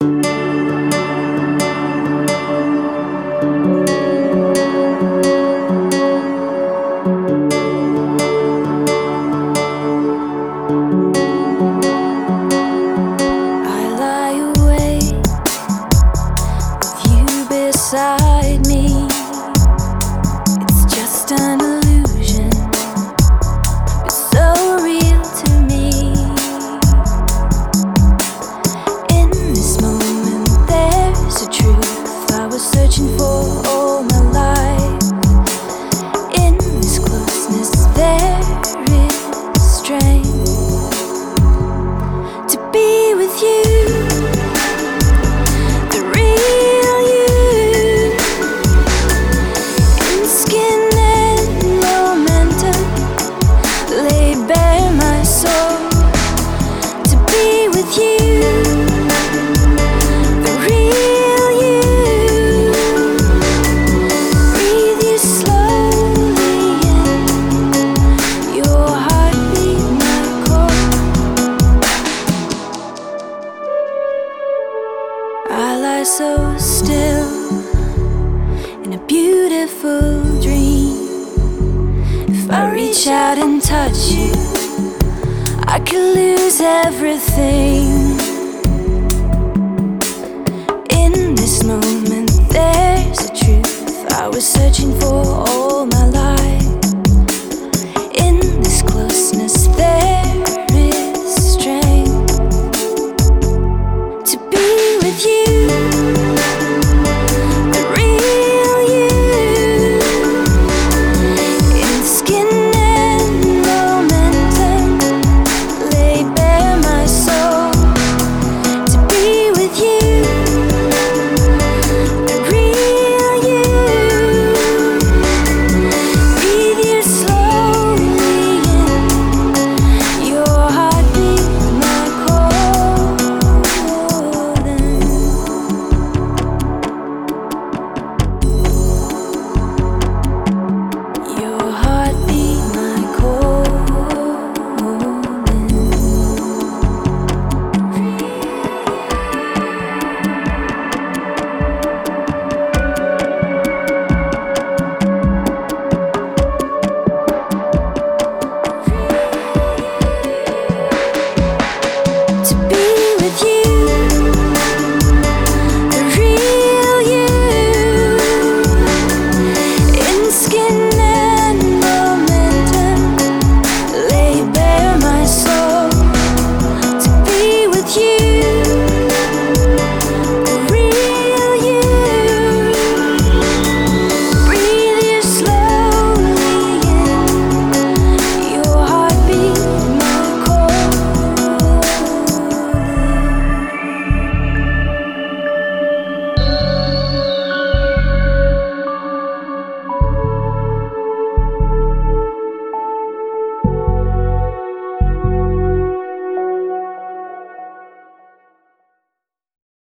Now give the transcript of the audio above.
Beside me, it's just an illusion, but so real to me. In this moment, there's a truth I was searching for all my life. In this closeness, there is strength to be with you. I lie so still in a beautiful dream. If I reach out and touch you, I could lose everything. In this moment, there's a truth I was searching for all my life. In this closeness, there is strength to be with you.